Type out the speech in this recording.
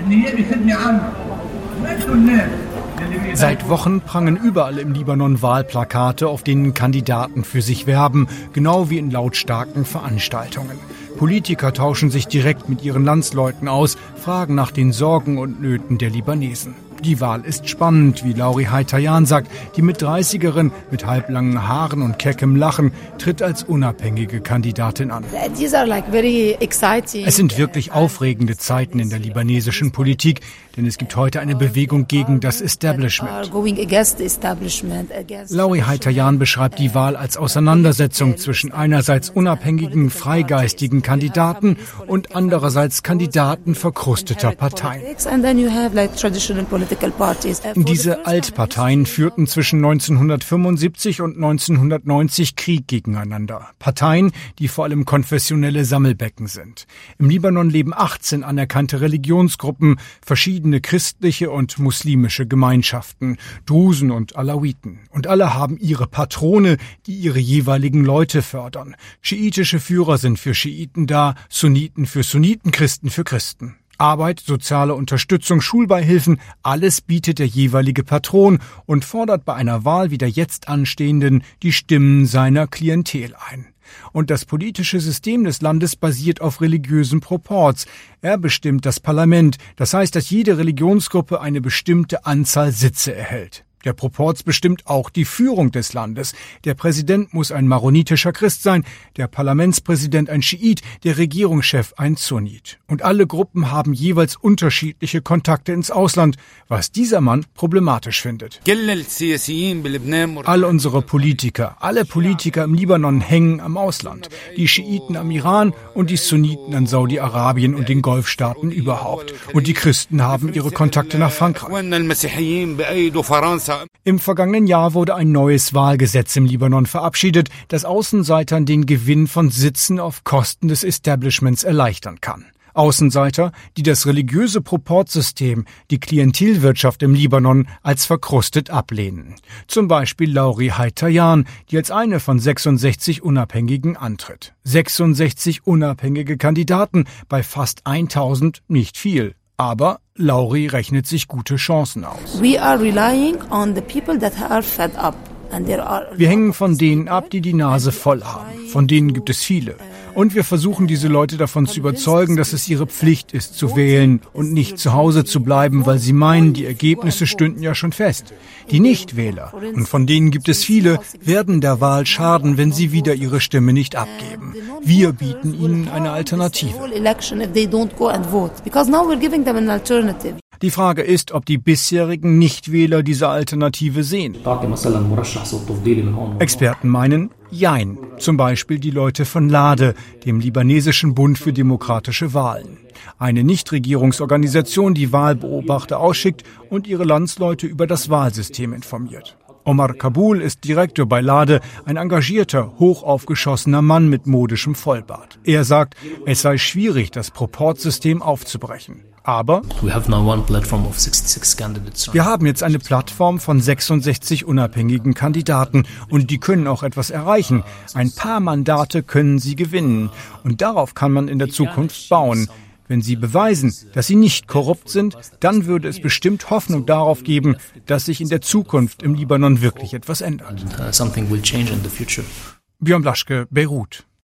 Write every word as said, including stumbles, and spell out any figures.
Seit Wochen prangen überall im Libanon Wahlplakate, auf denen Kandidaten für sich werben, genau wie in lautstarken Veranstaltungen. Politiker tauschen sich direkt mit ihren Landsleuten aus, fragen nach den Sorgen und Nöten der Libanesen. Die Wahl ist spannend, wie Lauri Haitayan sagt. Die Mit-dreißigerin mit halblangen Haaren und keckem Lachen tritt als unabhängige Kandidatin an. Es sind wirklich aufregende Zeiten in der libanesischen Politik, denn es gibt heute eine Bewegung gegen das Establishment. Lauri Haitayan beschreibt die Wahl als Auseinandersetzung zwischen einerseits unabhängigen, freigeistigen Kandidaten und andererseits Kandidaten verkrusteter Parteien. Diese Altparteien führten zwischen neunzehnhundertfünfundsiebzig und neunzehnhundertneunzig Krieg gegeneinander. Parteien, die vor allem konfessionelle Sammelbecken sind. Im Libanon leben achtzehn anerkannte Religionsgruppen, verschiedene christliche und muslimische Gemeinschaften, Drusen und Alawiten. Und alle haben ihre Patrone, die ihre jeweiligen Leute fördern. Schiitische Führer sind für Schiiten da, Sunniten für Sunniten, Christen für Christen. Arbeit, soziale Unterstützung, Schulbeihilfen, alles bietet der jeweilige Patron und fordert bei einer Wahl wie der jetzt anstehenden die Stimmen seiner Klientel ein. Und das politische System des Landes basiert auf religiösen Proports. Er bestimmt das Parlament, das heißt, dass jede Religionsgruppe eine bestimmte Anzahl Sitze erhält. Der Proporz bestimmt auch die Führung des Landes. Der Präsident muss ein maronitischer Christ sein, der Parlamentspräsident ein Schiit, der Regierungschef ein Sunnit. Und alle Gruppen haben jeweils unterschiedliche Kontakte ins Ausland, was dieser Mann problematisch findet. All unsere Politiker, alle Politiker im Libanon hängen am Ausland. Die Schiiten am Iran und die Sunniten an Saudi-Arabien und den Golfstaaten überhaupt. Und die Christen haben ihre Kontakte nach Frankreich. Im vergangenen Jahr wurde ein neues Wahlgesetz im Libanon verabschiedet, das Außenseitern den Gewinn von Sitzen auf Kosten des Establishments erleichtern kann. Außenseiter, die das religiöse Proportsystem, die Klientelwirtschaft im Libanon als verkrustet ablehnen. Zum Beispiel Lauri Haitayan, die als eine von sechsundsechzig Unabhängigen antritt. sechsundsechzig unabhängige Kandidaten, bei fast tausend nicht viel. Aber Lauri rechnet sich gute Chancen aus. Wir hängen von denen ab, die die Nase voll haben. Von denen gibt es viele. Und wir versuchen, diese Leute davon zu überzeugen, dass es ihre Pflicht ist, zu wählen und nicht zu Hause zu bleiben, weil sie meinen, die Ergebnisse stünden ja schon fest. Die Nichtwähler, und von denen gibt es viele, werden der Wahl schaden, wenn sie wieder ihre Stimme nicht abgeben. Wir bieten ihnen eine Alternative. Die Frage ist, ob die bisherigen Nichtwähler diese Alternative sehen. Experten meinen, jein. Zum Beispiel die Leute von LADE, dem libanesischen Bund für demokratische Wahlen. Eine Nichtregierungsorganisation, die Wahlbeobachter ausschickt und ihre Landsleute über das Wahlsystem informiert. Omar Kabul ist Direktor bei LADE, ein engagierter, hochaufgeschossener Mann mit modischem Vollbart. Er sagt, es sei schwierig, das Proportsystem aufzubrechen. Aber wir haben jetzt eine Plattform von sechsundsechzig unabhängigen Kandidaten und die können auch etwas erreichen. Ein paar Mandate können sie gewinnen und darauf kann man in der Zukunft bauen. Wenn sie beweisen, dass sie nicht korrupt sind, dann würde es bestimmt Hoffnung darauf geben, dass sich in der Zukunft im Libanon wirklich etwas ändert. Björn Blaschke, Beirut.